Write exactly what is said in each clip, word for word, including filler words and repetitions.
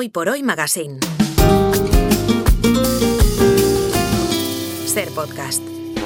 Hoy por Hoy Magazine. Ser Podcast.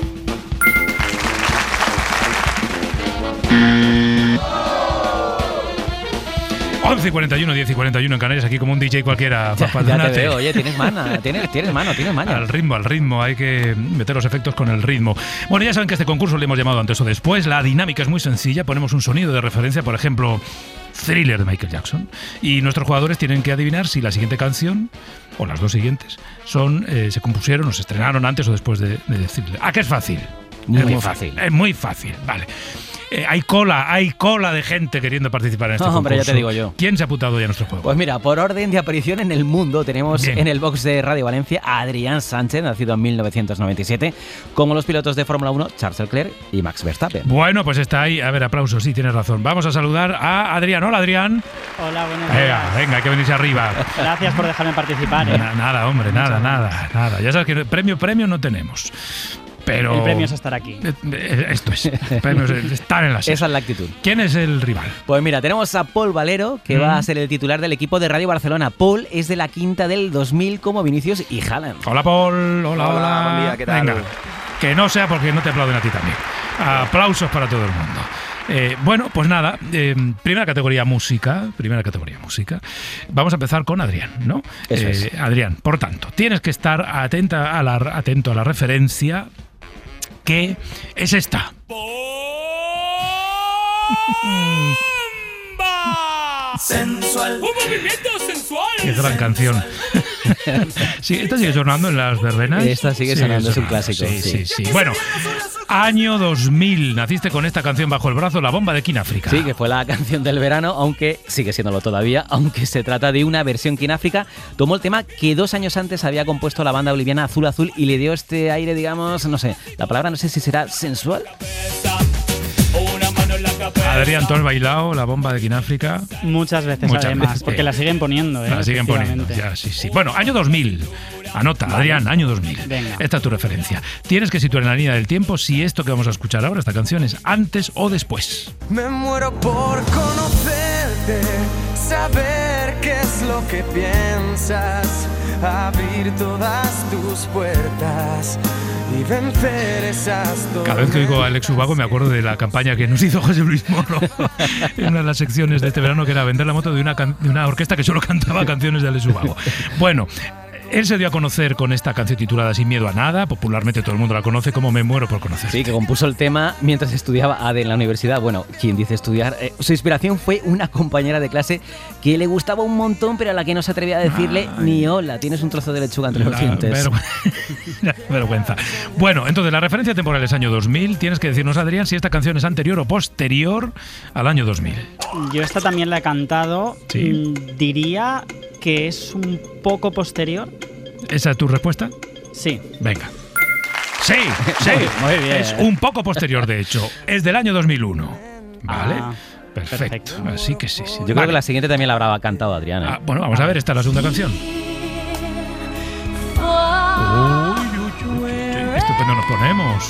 once y cuarenta y uno, diez y cuarenta y uno en Canarias, aquí como un D J cualquiera. Ya, ya te veo, oye, tienes mana, tienes, tienes mano, tienes maña. Al ritmo, al ritmo, hay que meter los efectos con el ritmo. Bueno, ya saben que este concurso le hemos llamado antes o después. La dinámica es muy sencilla, ponemos un sonido de referencia, por ejemplo, Thriller de Michael Jackson, y nuestros jugadores tienen que adivinar si la siguiente canción, o las dos siguientes, son eh, se compusieron o se estrenaron antes o después de, de Thriller. ¿A qué es fácil? Muy, es muy fácil. fácil. Es muy fácil, vale. Eh, hay cola, hay cola de gente queriendo participar en este no, concurso. Hombre, ya te digo yo. ¿Quién se ha apuntado ya a nuestro juego? Pues mira, por orden de aparición en el mundo tenemos Bien. en el box de Radio Valencia a Adrián Sánchez, nacido en mil novecientos noventa y siete, como los pilotos de Fórmula uno, Charles Leclerc y Max Verstappen. Bueno, pues está ahí. A ver, aplausos, sí, tienes razón. Vamos a saludar a Adrián. Hola, Adrián. Hola, buenos Venga, días. venga, hay que venirse arriba. Gracias por dejarme participar. ¿eh? Na- nada, hombre, nada, nada, nada. Ya sabes que premio, premio no tenemos. Pero El premio es estar aquí. Eh, eh, Esto es. El premio es estar en la serie. Esa es la actitud. ¿Quién es el rival? Pues mira, tenemos a Paul Valero, que Mm. va a ser el titular del equipo de Radio Barcelona. Paul es de la quinta del dos mil como Vinicius y Haaland. Hola, Paul. Hola, hola. Hola, buen día, ¿qué tal? Venga, que no sea porque no te aplauden a ti también. Aplausos para todo el mundo. Eh, bueno, pues nada, eh, primera categoría música, primera categoría música. Vamos a empezar con Adrián, ¿no? Eso Eh, es. Adrián, por tanto, tienes que estar atenta a la, atento a la referencia que es esta. Sensual. Un movimiento sensual. Qué gran canción. Sí, esta sigue sonando en las verbenas. Esta sigue sonando, es un clásico, Sí, sí, sí. sí. Bueno, año dos mil. Naciste con esta canción bajo el brazo, La Bomba de King África. Sí, que fue la canción del verano, aunque sigue siéndolo todavía, aunque se trata de una versión King África. Tomó el tema que dos años antes había compuesto la banda boliviana Azul Azul y le dio este aire, digamos, no sé, la palabra no sé si será sensual. Una mano en la cabeza. Adrián, ¿tú has bailado La Bomba de King África? Muchas veces, Muchas además, veces. porque la siguen poniendo. ¿eh? La siguen poniendo. Efectivamente. Ya, sí, sí. Bueno, año dos mil. Anota, Adrián, año dos mil. Venga. Esta es tu referencia. Tienes que situar en la línea del tiempo si esto que vamos a escuchar ahora, esta canción, es antes o después. Me muero por conocerte, saber qué es lo que piensas, abrir todas tus puertas y vencer esas tormentas. Cada vez que oigo a Alex Ubago me acuerdo de la campaña que nos hizo José Luis Moro en una de las secciones de este verano, que era vender la moto de una, can- de una orquesta que solo cantaba canciones de Alex Ubago. Bueno, él se dio a conocer con esta canción titulada Sin miedo a nada. Popularmente todo el mundo la conoce como Me muero por conocer. Sí, que compuso el tema mientras estudiaba A D en la universidad. Bueno, quien dice estudiar, eh, su inspiración fue una compañera de clase que le gustaba un montón, pero a la que no se atrevía a decirle Ay. ni hola, tienes un trozo de lechuga entre los La dientes. vergü- la vergüenza. Bueno, entonces la referencia temporal es año dos mil. Tienes que decirnos, Adrián, si esta canción es anterior o posterior al año dos mil. Yo esta también la he cantado. Sí. Mm, Diría que es un poco posterior. ¿Esa es tu respuesta? Sí. Venga. Sí, sí. Muy bien. Es un poco posterior, de hecho. Es del año dos mil uno. ¿Vale? Ah, perfecto. perfecto. Así que sí, sí. Yo creo Vale. que la siguiente también la habrá cantado Adriana. Ah, bueno, vamos a ver. Esta es la segunda canción. Uy, uy, uy, uy, qué estupendo nos ponemos.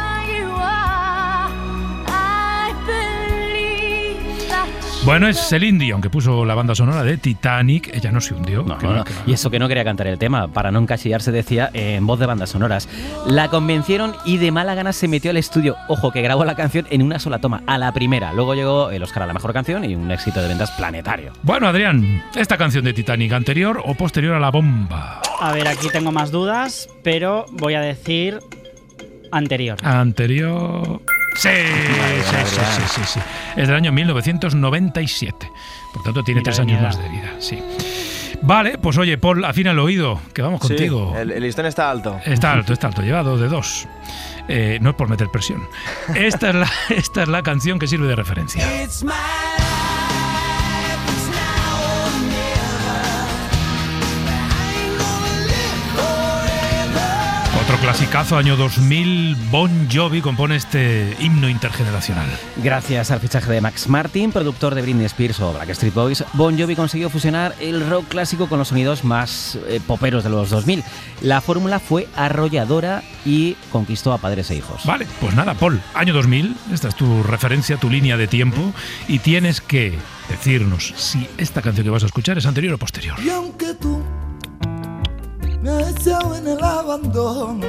Bueno, es Celine Dion, que puso la banda sonora de Titanic. Ella no se hundió. No, que no, va, no. que va. Y eso que no quería cantar el tema, para no encasillarse, decía en voz de bandas sonoras. La convencieron y de mala gana se metió al estudio. Ojo, que grabó la canción en una sola toma, a la primera. Luego llegó el Oscar a la mejor canción y un éxito de ventas planetario. Bueno, Adrián, ¿esta canción de Titanic anterior o posterior a La Bomba? A ver, aquí tengo más dudas, pero voy a decir anterior. Anterior. Sí, sí, sí, sí, sí, sí. Es del año mil novecientos noventa y siete. Por tanto, tiene Mira, tres de mi años edad. más de vida. Sí. Vale, pues oye, Paul, afina el oído, que vamos contigo. Sí, el, el listón está alto. Está alto, está alto, lleva dos de dos. Eh, no es por meter presión. Esta es, la, esta es la canción que sirve de referencia. It's my life, it's now or never. I ain't gonna live forever. Otro clasicazo, año dos mil, Bon Jovi compone este himno intergeneracional. Gracias al fichaje de Max Martin, productor de Britney Spears o Backstreet Boys, Bon Jovi consiguió fusionar el rock clásico con los sonidos más eh, poperos de los dos mil. La fórmula fue arrolladora y conquistó a padres e hijos. Vale, pues nada, Paul, año dos mil, esta es tu referencia, tu línea de tiempo, y tienes que decirnos si esta canción que vas a escuchar es anterior o posterior. Y aunque tú me has echado en el abandono,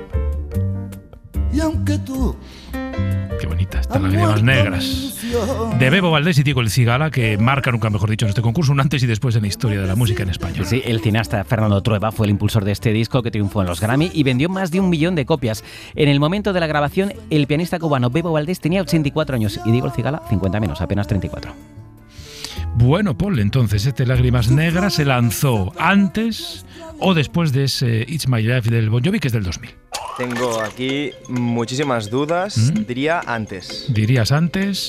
y aunque tú Qué bonita, están las lágrimas negras. De Bebo Valdés y Diego El Cigala, que marcan, nunca mejor dicho, en este concurso, un antes y después en la historia de la música en español. Sí, el cineasta Fernando Trueba fue el impulsor de este disco que triunfó en los Grammy y vendió más de un millón de copias. En el momento de la grabación, el pianista cubano Bebo Valdés tenía ochenta y cuatro años y Diego El Cigala cincuenta menos, apenas treinta y cuatro. Bueno, Paul, entonces, este Lágrimas Negras se lanzó antes o después de ese It's My Life del Bon Jovi, que es del dos mil. Tengo aquí muchísimas dudas. ¿Mm? Diría antes. ¿Dirías antes?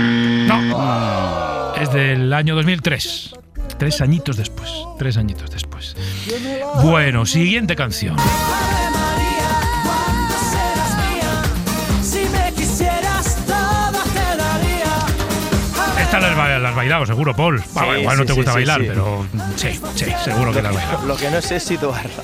No. Es del año dos mil tres. Tres añitos después. Tres añitos después. Bueno, siguiente canción. Ave María, ¿cuándo serás mía? Si me quisieras, todo te daría. Esta la has ba- la has bailado, seguro, Paul. Sí, Bueno, igual no sí, te sí, gusta sí, bailar, sí. pero sí, sí, seguro que la has bailado. Lo que no sé es situarla.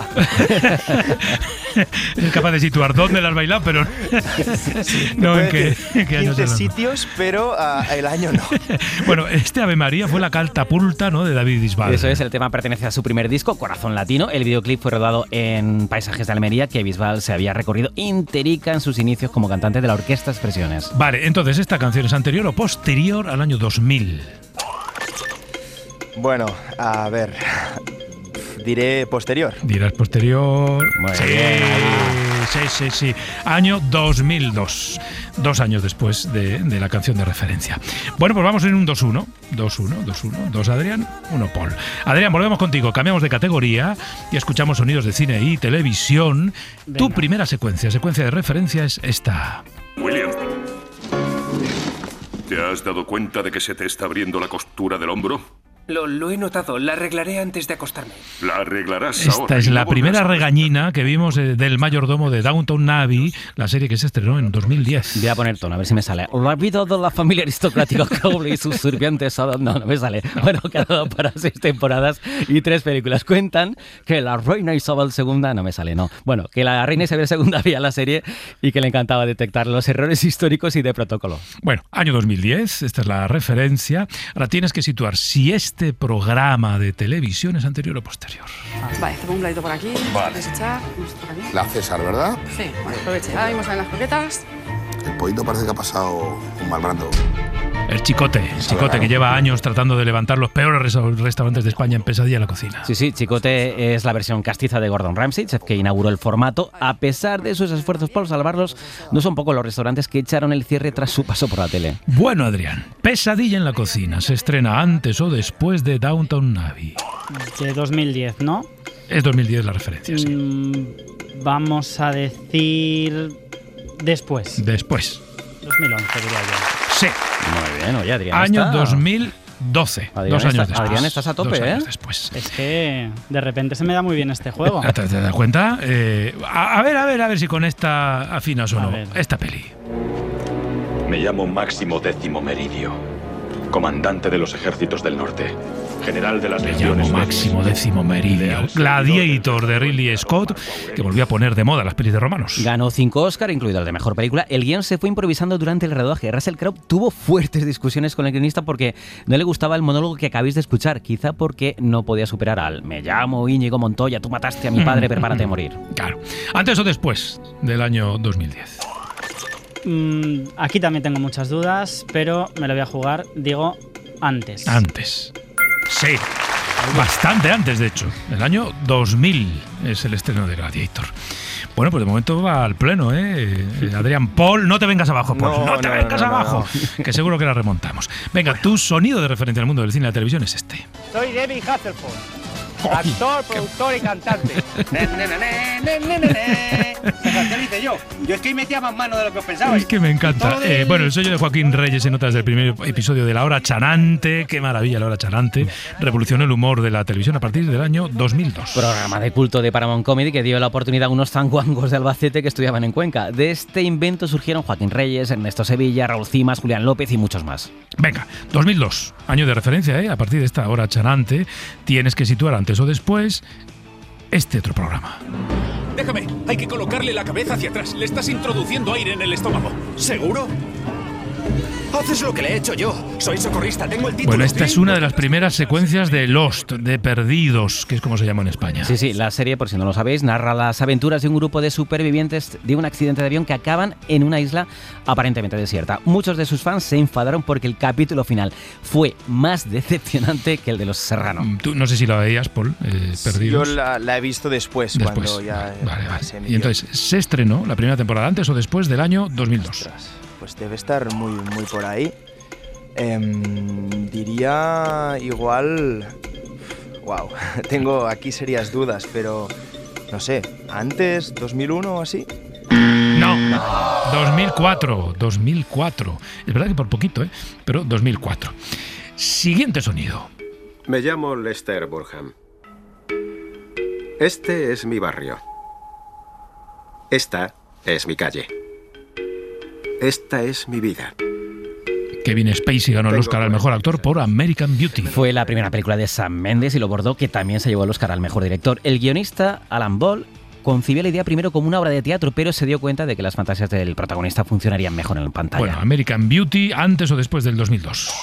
Es capaz de situar dónde la has bailado, pero no en qué, en qué año quince te la- sitios, pero uh, el año no. Bueno, este Ave María fue la catapulta, ¿no?, de David Bisbal. Eso es, el tema pertenece a su primer disco, Corazón Latino. El videoclip fue rodado en paisajes de Almería, que Bisbal se había recorrido interica en sus inicios como cantante de la Orquesta Expresiones. Vale, entonces, ¿esta canción es anterior o posterior al año dos mil? Bueno, a ver. Diré posterior. Dirás posterior. Muy sí, bien. sí, sí, sí. Año dos mil dos. Dos años después de, de la canción de referencia. Bueno, pues vamos en un dos uno. dos uno, dos uno. dos Adrián, uno Paul. Adrián, volvemos contigo. Cambiamos de categoría y escuchamos sonidos de cine y televisión. Venga. Tu primera secuencia, secuencia de referencia es esta. William, ¿te has dado cuenta de que se te está abriendo la costura del hombro? Lo, lo he notado, la arreglaré antes de acostarme. La arreglarás ahora. Esta es y la no primera volverás a- regañina que vimos eh, del mayordomo de Downton Abbey, la serie que se estrenó en dos mil diez. Voy a poner tono, a ver si me sale. La vida de la familia aristocrática Crowley y sus sirvientes. No, no me sale. Bueno, que ha dado para seis temporadas y tres películas. Cuentan que la reina Isabel segunda, no me sale, no. Bueno, que la reina Isabel segunda veía la serie y que le encantaba detectar los errores históricos y de protocolo. Bueno, año dos mil diez, esta es la referencia. Ahora tienes que situar si este programa de televisión es anterior o posterior. Vale, te pongo un platito por aquí. Vale. Desechar. Esto por aquí. La César, ¿verdad? Sí, vale, aproveche. Ahora mismo salen las croquetas. El pollito parece que ha pasado un mal rato. El Chicote, el Chicote que lleva años tratando de levantar los peores res- restaurantes de España en Pesadilla en la cocina. Sí, sí, Chicote es la versión castiza de Gordon Ramsay, chef que inauguró el formato. A pesar de sus esfuerzos por salvarlos, no son pocos los restaurantes que echaron el cierre tras su paso por la tele. Bueno, Adrián, Pesadilla en la cocina se estrena antes o después de Downton Abbey. De dos mil diez, ¿no? Es dos mil diez la referencia, sí. Mm, vamos a decir después. Después. dos mil once, diría yo. Sí. Muy bien, oye, Adrián. Año está- dos mil doce. Adrián dos años está- después. Adrián, estás a tope, Dos años ¿eh? después. Es que de repente se me da muy bien este juego. ¿Te, te das cuenta? Eh, a, a ver, a ver, a ver si con esta afinas o A no. ver. Esta peli. Me llamo Máximo Décimo Meridio, comandante de los ejércitos del norte, general de las Me llamo legiones Máximo Décimo Meridio. Gladiator de Ridley Scott, que volvió a poner de moda las pelis de romanos. Ganó cinco Oscar, incluido el de Mejor Película. El guión se fue improvisando durante el rodaje. Russell Crowe tuvo fuertes discusiones con el guionista porque no le gustaba el monólogo que acabáis de escuchar. Quizá porque no podía superar al "me llamo Íñigo Montoya, tú mataste a mi padre, prepárate a morir". Claro. ¿Antes o después del año dos mil diez? Mm, aquí también tengo muchas dudas, pero me lo voy a jugar. Digo antes. Antes. Sí. Bastante antes, de hecho. El año dos mil es el estreno de Gladiator. Bueno, pues de momento va al pleno, ¿eh? Eh, Adrián, Paul, no te vengas abajo, Paul. No, No, te no, vengas no, no, abajo. Que seguro que la remontamos. Venga, tu sonido de referencia al mundo del cine y la televisión es este. Soy David Hasselhoff. Actor, productor y cantante. Ne, ne, ne, ne, ne, ne, ne. Esa canción hice yo. Yo es que metía más mano de lo que os pensabais. Es que me encanta. Eh, bueno, el sello de Joaquín Reyes se nota desde el primer episodio de La Hora Chanante. Qué maravilla, La Hora Chanante. Revolucionó el humor de la televisión a partir del año dos mil dos. Programa de culto de Paramount Comedy que dio la oportunidad a unos zanguangos de Albacete que estudiaban en Cuenca. De este invento surgieron Joaquín Reyes, Ernesto Sevilla, Raúl Cimas, Julián López y muchos más. Venga, dos mil dos, año de referencia, ¿eh? A partir de esta Hora Chanante tienes que situar antes o después este otro programa. Déjame, hay que colocarle la cabeza hacia atrás. Le estás introduciendo aire en el estómago. ¿Seguro? Haces lo que le he hecho yo. Soy socorrista, tengo el título. Bueno, esta es una de las primeras secuencias de Lost, de Perdidos, que es como se llama en España. Sí, sí, la serie, por si no lo sabéis, narra las aventuras de un grupo de supervivientes de un accidente de avión que acaban en una isla aparentemente desierta. Muchos de sus fans se enfadaron porque el capítulo final fue más decepcionante que el de Los Serrano. Tú no sé si la veías, Paul, eh, Perdidos. Yo la, la he visto después, Después, cuando ya vale, vale. se emitió. Y entonces, ¿se estrenó la primera temporada antes o después del año dos mil dos? Ostras, pues debe estar muy, muy por ahí. Eh, diría igual... Wow, tengo aquí serias dudas, pero no sé, ¿antes, dos mil uno o así? No, dos mil cuatro, dos mil cuatro. Es verdad que por poquito, ¿eh? Pero dos mil cuatro. Siguiente sonido. Me llamo Lester Burham. Este es mi barrio. Esta es mi calle. Esta es mi vida. Kevin Spacey ganó el Oscar al mejor actor por American Beauty. Fue la primera película de Sam Mendes y lo bordó, que también se llevó el Oscar al mejor director. El guionista, Alan Ball, concibió la idea primero como una obra de teatro, pero se dio cuenta de que las fantasías del protagonista funcionarían mejor en la pantalla. Bueno, American Beauty, ¿antes o después del dos mil dos?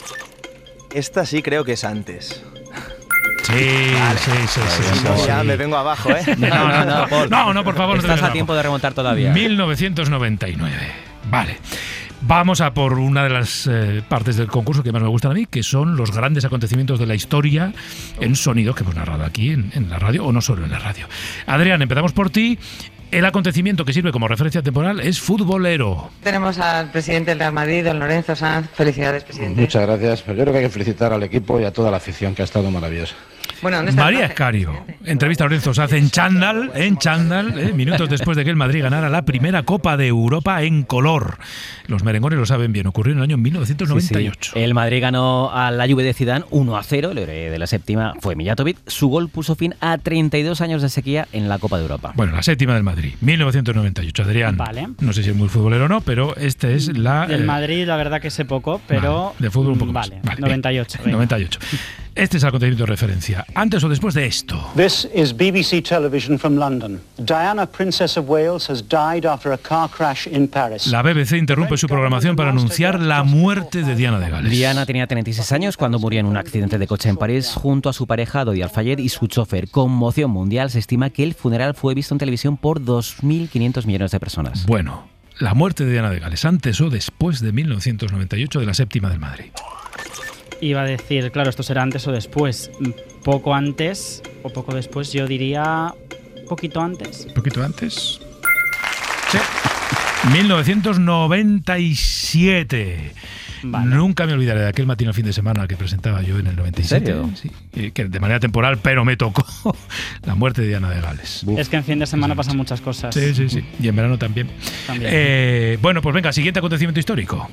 Esta sí creo que es antes. Sí, vale. sí, sí, sí, sí, no, sí. Ya me vengo abajo, ¿eh? No, no, no, Paul. No, no, por favor. Estás no a tiempo de remontar todavía. mil novecientos noventa y nueve. Vale. Vamos a por una de las eh, partes del concurso que más me gustan a mí, que son los grandes acontecimientos de la historia en sonido que hemos narrado aquí en, en la radio, o no solo en la radio. Adrián, empezamos por ti. El acontecimiento que sirve como referencia temporal es futbolero. Tenemos al presidente del Real Madrid, don Lorenzo Sanz. Felicidades, presidente. Muchas gracias. Pero yo creo que hay que felicitar al equipo y a toda la afición, que ha estado maravillosa. Bueno, ¿dónde está María Escario, entrevista a Lorenzo Sanz en chándal, en chándal, eh, minutos después de que el Madrid ganara la primera Copa de Europa en color. Los merengones lo saben bien, ocurrió en el año mil novecientos noventa y ocho. Sí, sí. El Madrid ganó a la Juve de Zidane uno a cero, el héroe de la séptima fue Mijatovic. Su gol puso fin a treinta y dos años de sequía en la Copa de Europa. Bueno, la séptima del Madrid, mil novecientos noventa y ocho. Adrián, Vale. no sé si es muy futbolero o no, pero este es la... Del eh, Madrid, la verdad que sé poco, pero... Vale, de fútbol un poco vale, más. Vale, noventa y ocho. venga. noventa y ocho. Este es el acontecimiento de referencia. ¿Antes o después de esto? This is B B C Television from London. Diana, Princess of Wales, has died after a car crash in Paris. La B B C interrumpe su programación para anunciar la muerte de Diana de Gales. Diana tenía treinta y seis años cuando murió en un accidente de coche en París junto a su pareja Dodi Al-Fayed y su chofer. Conmoción mundial. Se estima que el funeral fue visto en televisión por dos mil quinientos millones de personas. Bueno, la muerte de Diana de Gales, ¿antes o después de mil novecientos noventa y ocho de la séptima del Madrid? Iba a decir, claro, esto será antes o después. Poco antes o poco después, yo diría poquito antes. ¿Poquito antes? Sí. mil novecientos noventa y siete. Vale. Nunca me olvidaré de aquel matino fin de semana que presentaba yo en el noventa y siete. ¿En serio? Sí, que de manera temporal, pero me tocó la muerte de Diana de Gales. Es que en fin de semana pasan muchas cosas. Sí, sí, sí. Y en verano también. También. Eh, bueno, pues venga, siguiente acontecimiento histórico.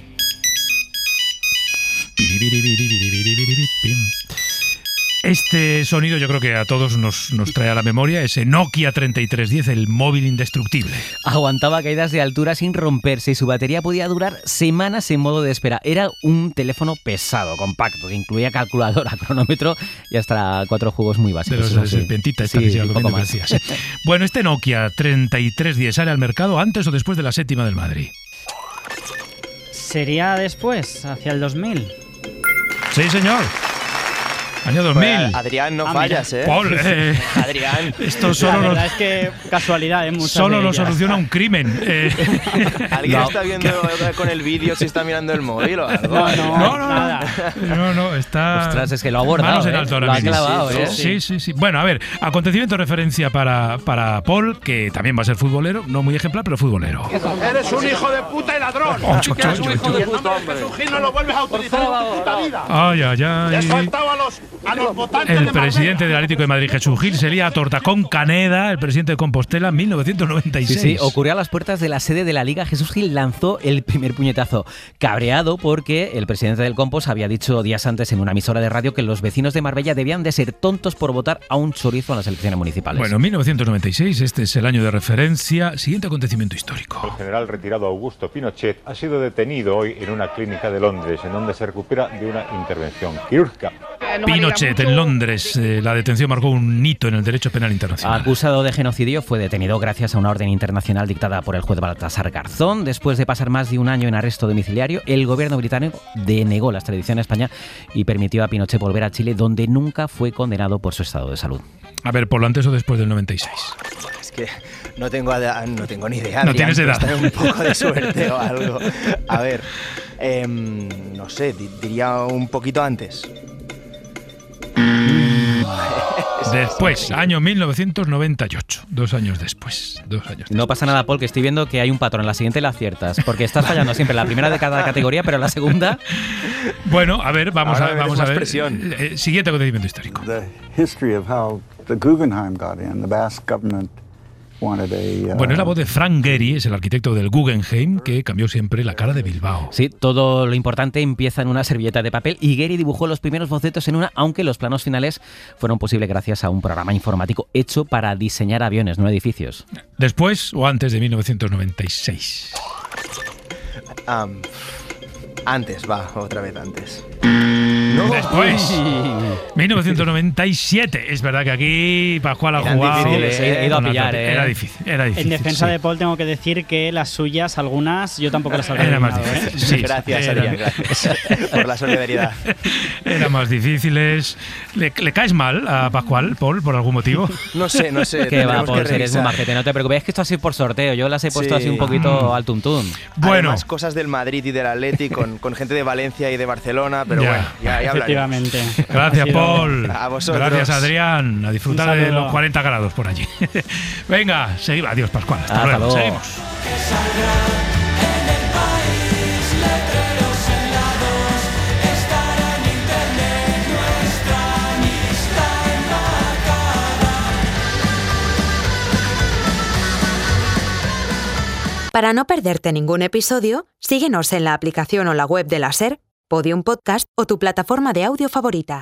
Este sonido yo creo que a todos nos, nos trae a la memoria ese Nokia treinta y tres diez, el móvil indestructible. Aguantaba caídas de altura sin romperse y su batería podía durar semanas en modo de espera. Era un teléfono pesado, compacto, que incluía calculadora, cronómetro y hasta cuatro juegos muy básicos. De los serpentitas, sí, sí, un poco más. Bueno, este Nokia treinta y tres diez sale al mercado antes o después de la séptima del Madrid. ¿Sería después, hacia el dos mil? Sí, señor. Año dos mil. Pues, Adrián, no ah, fallas, mira. ¿eh? Paul, eh, Adrián. Esto solo la verdad nos, es que casualidad, ¿eh? Muchas solo de lo ellas. soluciona un crimen. Eh. ¿Alguien No. está viendo con el vídeo si está mirando el móvil o algo? No, no, No, no, nada. No, no, está... Ostras, es que lo ha abordado, manos en ¿eh? alto ahora Lo ha mismo. clavado, ¿eh? Sí, sí, sí. Bueno, a ver, acontecimiento de referencia para, para Paul, que también va a ser futbolero, no muy ejemplar, pero futbolero. Eres un hijo de puta y ladrón. Ocho, Sí que eres ocho, un hijo ocho. de puta, hombre. Es un gil, no lo vuelves a utilizar en tu puta vida. Ay, ay, Le has ay. faltado a los a los votantes El de presidente del Atlético de Madrid, Jesús Gil, se lía a torta con Caneda, el presidente de Compostela, en mil novecientos noventa y seis. Sí, sí, ocurrió a las puertas de la sede de la Liga. Jesús Gil lanzó el primer puñetazo, cabreado porque el presidente del Compos había dicho días antes en una emisora de radio que los vecinos de Marbella debían de ser tontos por votar a un chorizo en las elecciones municipales. Bueno, mil novecientos noventa y seis, este es el año de referencia. Siguiente acontecimiento histórico. El general retirado Augusto Pinochet ha sido detenido hoy en una clínica de Londres, en donde se recupera de una intervención quirúrgica. Pinochet en Londres, eh, la detención marcó un hito en el derecho penal internacional. Acusado de genocidio, fue detenido gracias a una orden internacional dictada por el juez Baltasar Garzón. Después de pasar más de un año en arresto domiciliario, el gobierno británico denegó la extradición a España y permitió a Pinochet volver a Chile, donde nunca fue condenado por su estado de salud. A ver, por lo antes o después del noventa y seis. Es que no tengo, no tengo ni idea. No tienes edad. Tener un poco de suerte o algo. A ver, eh, no sé, diría un poquito antes. Después, año mil novecientos noventa y ocho, dos años después. Dos años después. No pasa nada, Paul, que estoy viendo que hay un patrón. La siguiente la aciertas, porque estás fallando siempre la primera de cada categoría, pero la segunda... Bueno, a ver, vamos Ahora a, vamos a ver. presión. Eh, siguiente acontecimiento histórico. The history of how the Guggenheim got in, the Basque government wanted a... Uh, Bueno, es la voz de Frank Gehry, es el arquitecto del Guggenheim, que cambió siempre la cara de Bilbao. Sí, todo lo importante empieza en una servilleta de papel y Gehry dibujó los primeros bocetos en una, aunque los planos finales fueron posibles gracias a un programa informático hecho para diseñar aviones, no edificios. ¿Después o antes de mil novecientos noventa y seis? Um, antes, va, otra vez antes. No. Después, mil novecientos noventa y siete. Es verdad que aquí Pascual ha Eran jugado. difíciles, he ido a pillar, eh. Era difícil, era difícil. En defensa sí. de Paul tengo que decir que las suyas, algunas, yo tampoco las habría Era más adivinado, ¿eh? difícil. Sí, Gracias, era- Adrián, gracias por la solidaridad. Eran más difíciles. ¿Le, le caes mal a Pascual, Paul, por algún motivo? No sé, no sé. Que va, tendremos Paul, que eres un revisar. majete, no te preocupes. Es que esto ha sido por sorteo. Yo las he puesto Sí. así un poquito al tuntún. Bueno. Además, cosas del Madrid y del Atleti con, con gente de Valencia y de Barcelona, pero Ya. bueno, ya, ya hablaremos. Efectivamente. Gracias, Ha sido- Paul. A vosotros. Gracias, Adrián. A disfrutar Un de saludo. los cuarenta grados por allí. Venga, seguimos. Adiós, Pascual. Hasta, Hasta luego. luego. Seguimos. Para no perderte ningún episodio, síguenos en la aplicación o la web de la SER, Podium Podcast o tu plataforma de audio favorita.